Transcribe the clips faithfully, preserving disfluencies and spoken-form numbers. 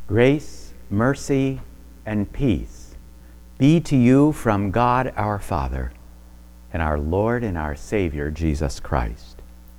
Grace, mercy, and peace be to you from God our Father and our Lord and our Savior, Jesus Christ.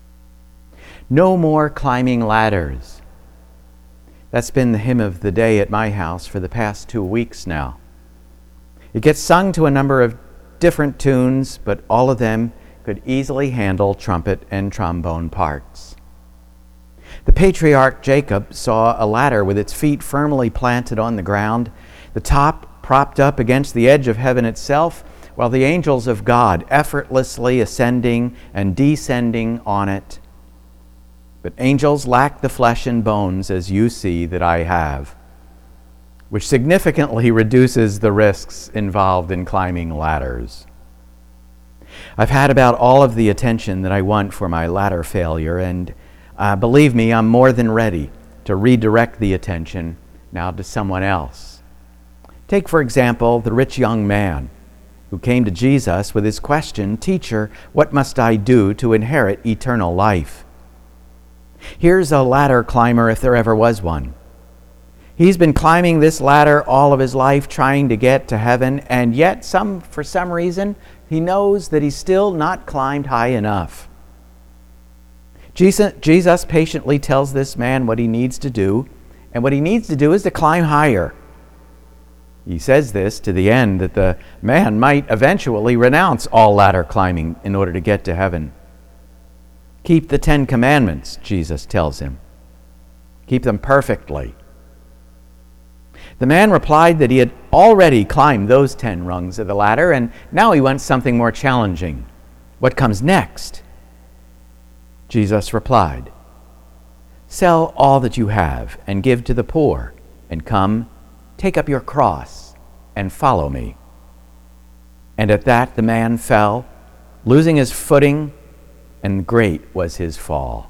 No more climbing ladders. That's been the hymn of the day at my house for the past two weeks now. It gets sung to a number of different tunes, but all of them could easily handle trumpet and trombone parts. The patriarch Jacob saw a ladder with its feet firmly planted on the ground, the top propped up against the edge of heaven itself, while the angels of God effortlessly ascending and descending on it. But angels lack the flesh and bones, as you see that I have, which significantly reduces the risks involved in climbing ladders. I've had about all of the attention that I want for my ladder failure, and Uh, believe me, I'm more than ready to redirect the attention now to someone else. Take, for example, the rich young man who came to Jesus with his question, "Teacher, what must I do to inherit eternal life?" Here's a ladder climber if there ever was one. He's been climbing this ladder all of his life trying to get to heaven, and yet some, for some reason, he knows that he's still not climbed high enough. Jesus, Jesus patiently tells this man what he needs to do, and what he needs to do is to climb higher. He says this to the end that the man might eventually renounce all ladder climbing in order to get to heaven. Keep the Ten Commandments, Jesus tells him. Keep them perfectly. The man replied that he had already climbed those ten rungs of the ladder, and now he wants something more challenging. What comes next? Jesus replied, "Sell all that you have and give to the poor, and come, take up your cross, and follow me." And at that the man fell, losing his footing, and great was his fall.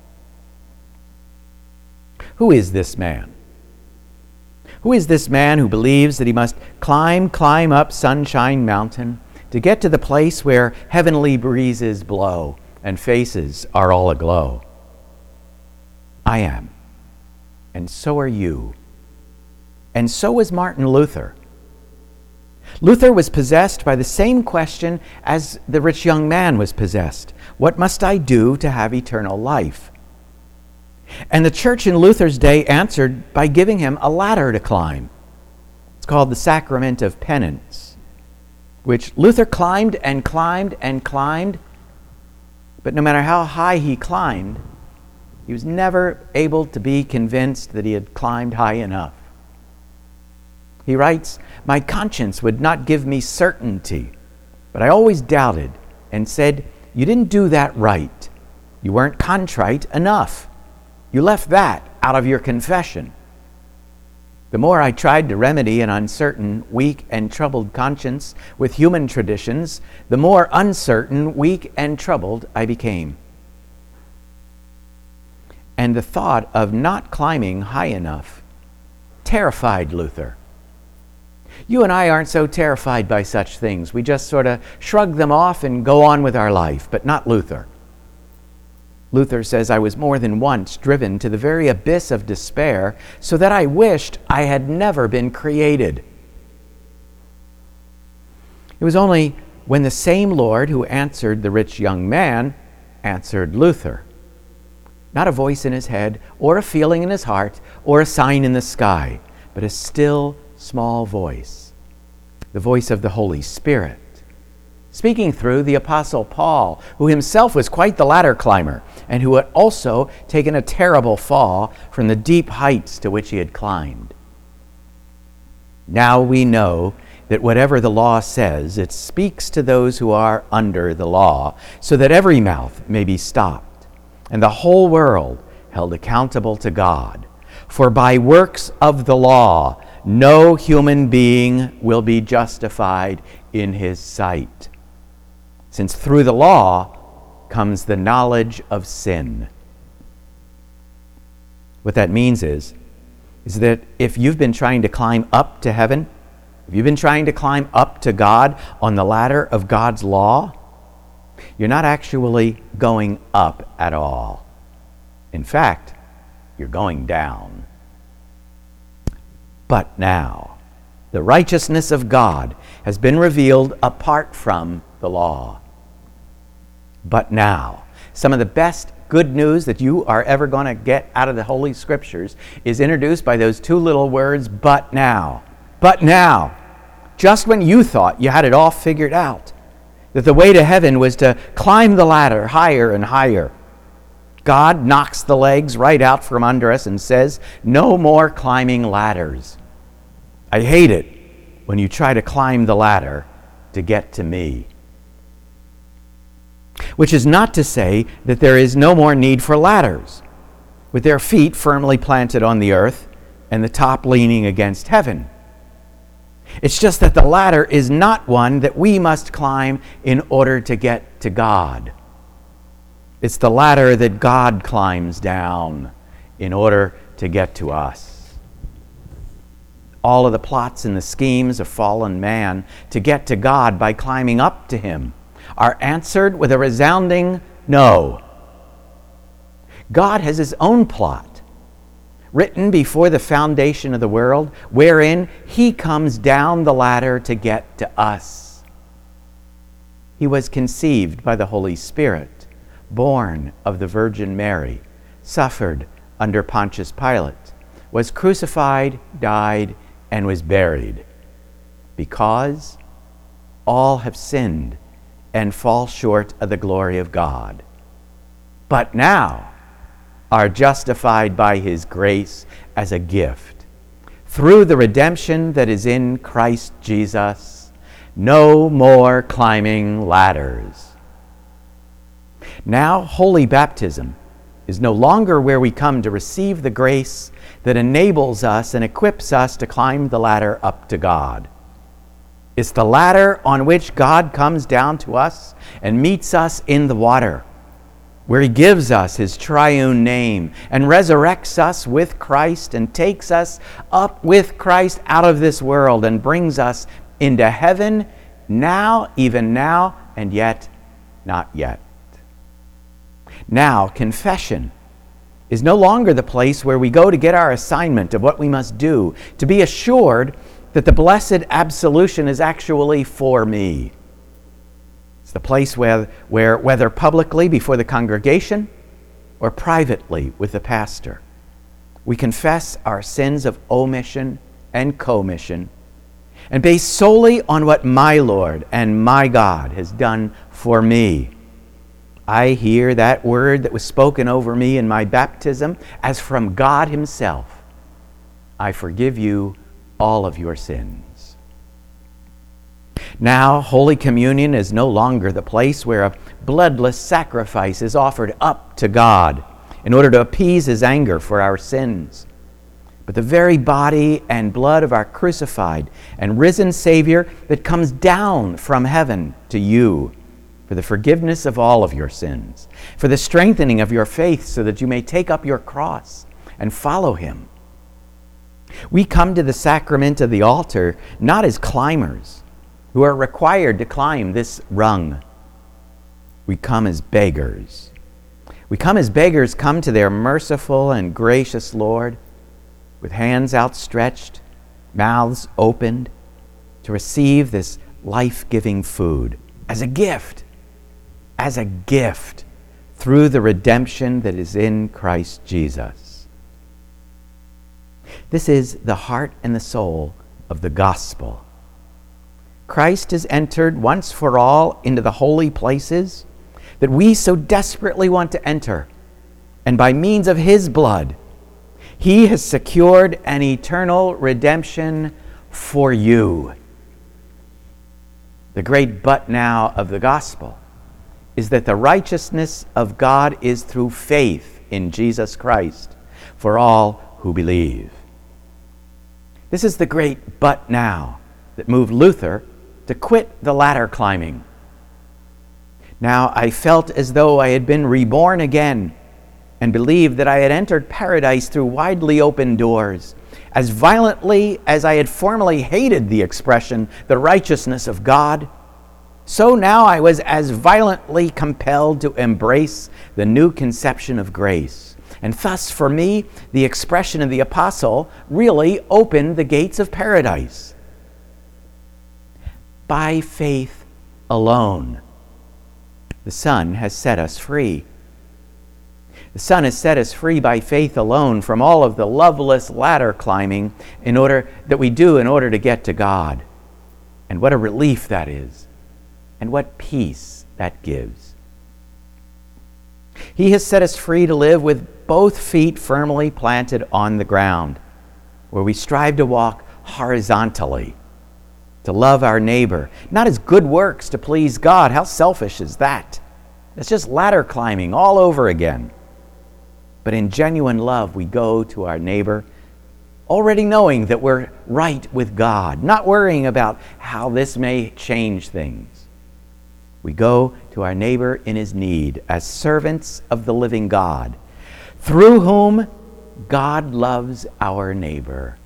Who is this man? Who is this man who believes that he must climb, climb up Sunshine Mountain to get to the place where heavenly breezes blow and faces are all aglow? I am, and so are you, and so was Martin Luther. Luther was possessed by the same question as the rich young man was possessed. What must I do to have eternal life? And the church in Luther's day answered by giving him a ladder to climb. It's called the Sacrament of Penance, which Luther climbed and climbed and climbed. But no matter how high he climbed, he was never able to be convinced that he had climbed high enough. He writes, "My conscience would not give me certainty, but I always doubted and said, 'You didn't do that right. You weren't contrite enough. You left that out of your confession.' The more I tried to remedy an uncertain, weak, and troubled conscience with human traditions, the more uncertain, weak, and troubled I became." And the thought of not climbing high enough terrified Luther. You and I aren't so terrified by such things. We just sort of shrug them off and go on with our life, but not Luther. Luther says, "I was more than once driven to the very abyss of despair, so that I wished I had never been created." It was only when the same Lord who answered the rich young man answered Luther. Not a voice in his head, or a feeling in his heart, or a sign in the sky, but a still, small voice, the voice of the Holy Spirit, speaking through the Apostle Paul, who himself was quite the ladder climber, and who had also taken a terrible fall from the deep heights to which he had climbed. Now we know that whatever the law says, it speaks to those who are under the law, so that every mouth may be stopped, and the whole world held accountable to God. For by works of the law, no human being will be justified in his sight, since through the law comes the knowledge of sin. What that means is, is that if you've been trying to climb up to heaven, if you've been trying to climb up to God on the ladder of God's law, you're not actually going up at all. In fact, you're going down. But now, the righteousness of God has been revealed apart from the law. But now, some of the best good news that you are ever going to get out of the Holy Scriptures is introduced by those two little words, but now. But now, just when you thought you had it all figured out, that the way to heaven was to climb the ladder higher and higher, God knocks the legs right out from under us and says, no more climbing ladders. I hate it when you try to climb the ladder to get to me. Which is not to say that there is no more need for ladders, with their feet firmly planted on the earth and the top leaning against heaven. It's just that the ladder is not one that we must climb in order to get to God. It's the ladder that God climbs down in order to get to us. All of the plots and the schemes of fallen man to get to God by climbing up to him are answered with a resounding no. God has his own plot, written before the foundation of the world, wherein he comes down the ladder to get to us. He was conceived by the Holy Spirit, born of the Virgin Mary, suffered under Pontius Pilate, was crucified, died, and was buried, because all have sinned and fall short of the glory of God, but now are justified by his grace as a gift. Through the redemption that is in Christ Jesus, no more climbing ladders. Now, holy baptism is no longer where we come to receive the grace that enables us and equips us to climb the ladder up to God. It's the ladder on which God comes down to us and meets us in the water, where he gives us his triune name and resurrects us with Christ and takes us up with Christ out of this world and brings us into heaven now, even now, and yet not yet. Now, confession is no longer the place where we go to get our assignment of what we must do, to be assured that the blessed absolution is actually for me. It's the place where, where, whether publicly before the congregation or privately with the pastor, we confess our sins of omission and commission, and based solely on what my Lord and my God has done for me. I hear that word that was spoken over me in my baptism as from God himself. I forgive you all of your sins. Now, Holy Communion is no longer the place where a bloodless sacrifice is offered up to God in order to appease his anger for our sins, but the very body and blood of our crucified and risen Savior that comes down from heaven to you for the forgiveness of all of your sins, for the strengthening of your faith so that you may take up your cross and follow him. We come to the sacrament of the altar not as climbers who are required to climb this rung. We come as beggars. We come as beggars come to their merciful and gracious Lord with hands outstretched, mouths opened to receive this life-giving food as a gift, as a gift through the redemption that is in Christ Jesus. This is the heart and the soul of the gospel. Christ has entered once for all into the holy places that we so desperately want to enter, and by means of his blood, he has secured an eternal redemption for you. The great but now of the gospel is that the righteousness of God is through faith in Jesus Christ for all who believe. This is the great but now that moved Luther to quit the ladder climbing. Now I felt as though I had been reborn again and believed that I had entered paradise through widely open doors. As violently as I had formerly hated the expression, the righteousness of God, so now I was as violently compelled to embrace the new conception of grace, And thus, for me, the expression of the apostle really opened the gates of paradise. By faith alone, the Son has set us free. The Son has set us free by faith alone from all of the loveless ladder climbing in order that we do in order to get to God. And what a relief that is, and what peace that gives. He has set us free to live with both feet firmly planted on the ground, where we strive to walk horizontally, to love our neighbor, not as good works to please God. How selfish is that? It's just ladder climbing all over again. But in genuine love, we go to our neighbor, already knowing that we're right with God, not worrying about how this may change things. We go to our neighbor in his need as servants of the living God, through whom God loves our neighbor.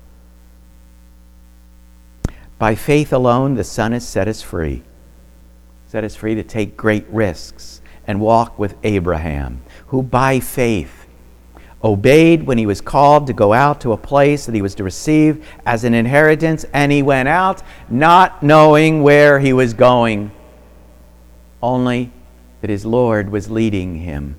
By faith alone, the Son has set us free. Set us free to take great risks and walk with Abraham, who by faith obeyed when he was called to go out to a place that he was to receive as an inheritance, and he went out not knowing where he was going, only that his Lord was leading him.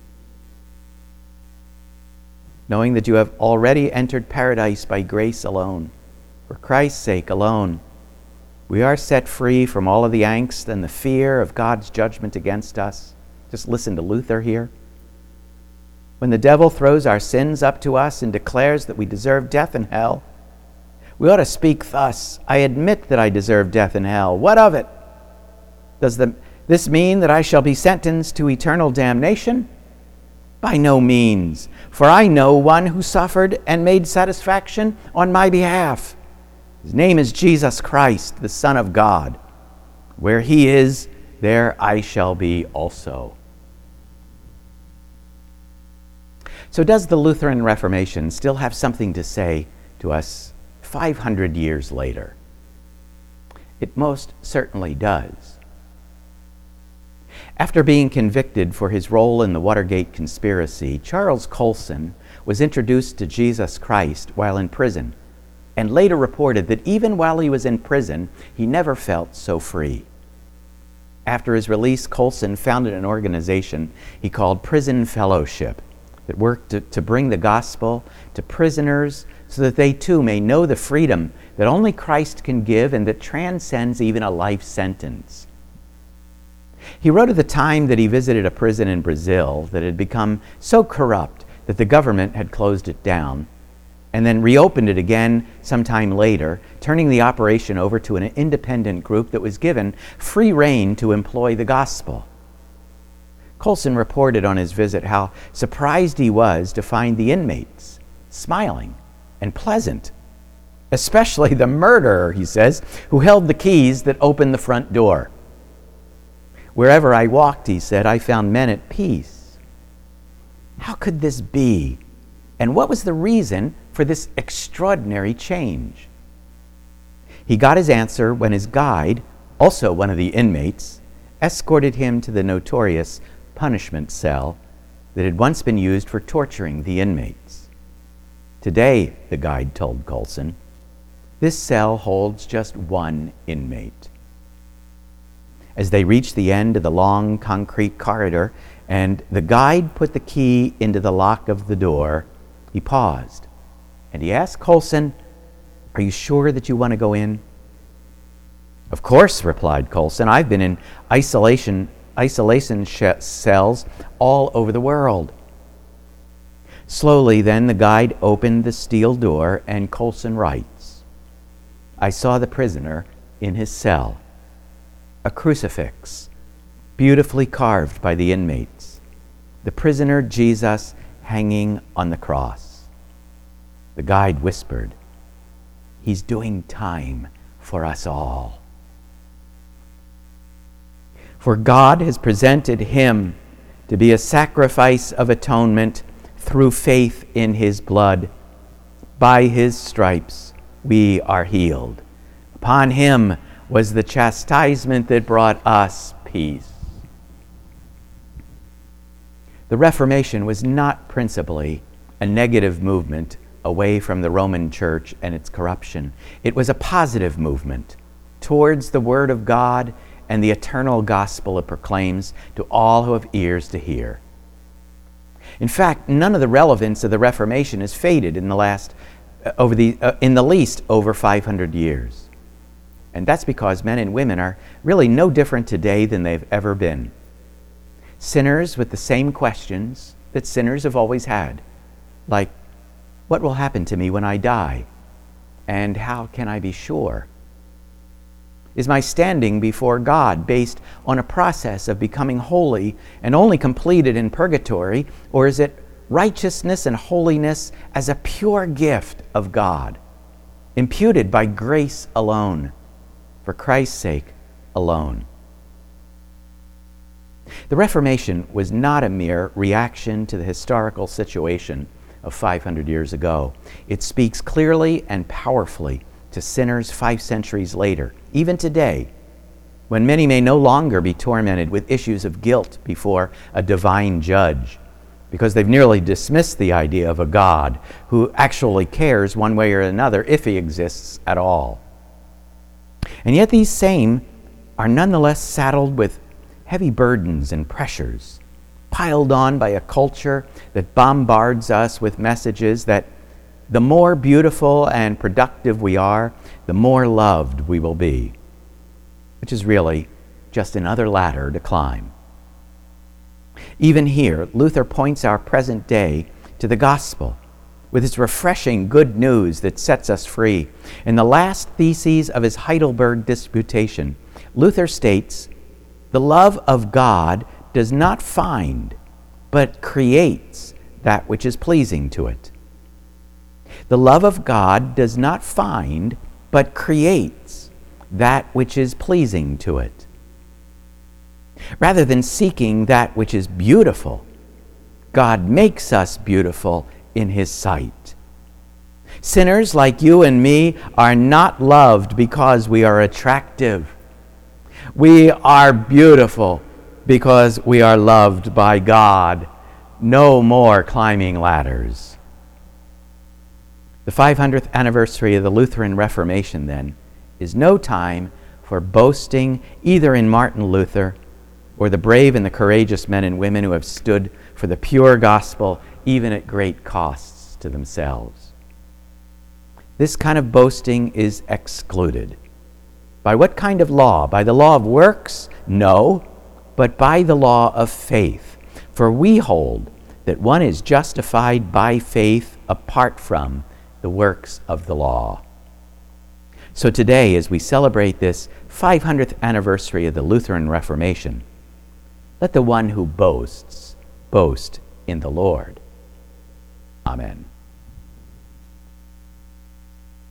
Knowing that you have already entered paradise by grace alone, for Christ's sake alone, we are set free from all of the angst and the fear of God's judgment against us. Just listen to Luther here. When the devil throws our sins up to us and declares that we deserve death and hell, we ought to speak thus: I admit that I deserve death and hell. What of it? Does the, this mean that I shall be sentenced to eternal damnation? By no means, for I know one who suffered and made satisfaction on my behalf. His name is Jesus Christ, the Son of God. Where he is, there I shall be also. So does the Lutheran Reformation still have something to say to us five hundred years later? It most certainly does. After being convicted for his role in the Watergate conspiracy, Charles Colson was introduced to Jesus Christ while in prison, and later reported that even while he was in prison, he never felt so free. After his release, Colson founded an organization he called Prison Fellowship, that work to, to bring the gospel to prisoners so that they too may know the freedom that only Christ can give and that transcends even a life sentence. He wrote of the time that he visited a prison in Brazil that had become so corrupt that the government had closed it down and then reopened it again sometime later, turning the operation over to an independent group that was given free rein to employ the gospel. Colson reported on his visit how surprised he was to find the inmates smiling and pleasant, especially the murderer, he says, who held the keys that opened the front door. Wherever I walked, he said, I found men at peace. How could this be? And what was the reason for this extraordinary change? He got his answer when his guide, also one of the inmates, escorted him to the notorious punishment cell that had once been used for torturing the inmates. Today, the guide told Colson, this cell holds just one inmate. As they reached the end of the long concrete corridor and the guide put the key into the lock of the door, he paused and he asked Colson, are you sure that you want to go in? Of course, replied Colson. I've been in isolation isolation sh- cells all over the world. Slowly, then, the guide opened the steel door, and Colson writes, I saw the prisoner in his cell, a crucifix, beautifully carved by the inmates, the prisoner Jesus hanging on the cross. The guide whispered, he's doing time for us all. For God has presented him to be a sacrifice of atonement through faith in his blood. By his stripes we are healed. Upon him was the chastisement that brought us peace. The Reformation was not principally a negative movement away from the Roman Church and its corruption. It was a positive movement towards the Word of God and the eternal gospel it proclaims to all who have ears to hear. In fact, none of the relevance of the Reformation has faded in the last, uh, over the, uh, in the least, over five hundred years. And that's because men and women are really no different today than they've ever been. Sinners with the same questions that sinners have always had, like, what will happen to me when I die? And how can I be sure? Is my standing before God based on a process of becoming holy and only completed in purgatory, or is it righteousness and holiness as a pure gift of God, imputed by grace alone, for Christ's sake alone? The Reformation was not a mere reaction to the historical situation of five hundred years ago. It speaks clearly and powerfully to sinners five centuries later, even today, when many may no longer be tormented with issues of guilt before a divine judge, because they've nearly dismissed the idea of a God who actually cares one way or another if he exists at all. And yet these same are nonetheless saddled with heavy burdens and pressures, piled on by a culture that bombards us with messages that the more beautiful and productive we are, the more loved we will be, which is really just another ladder to climb. Even here, Luther points our present day to the gospel with its refreshing good news that sets us free. In the last theses of his Heidelberg Disputation, Luther states, "The love of God does not find, but creates that which is pleasing to it." The love of God does not find, but creates that which is pleasing to it. Rather than seeking that which is beautiful, God makes us beautiful in his sight. Sinners like you and me are not loved because we are attractive. We are beautiful because we are loved by God. No more climbing ladders. The five hundredth anniversary of the Lutheran Reformation, then, is no time for boasting either in Martin Luther or the brave and the courageous men and women who have stood for the pure gospel, even at great costs to themselves. This kind of boasting is excluded. By what kind of law? By the law of works? No, but by the law of faith. For we hold that one is justified by faith apart from the works of the law. So today, as we celebrate this five hundredth anniversary of the Lutheran Reformation, let the one who boasts boast in the Lord. Amen.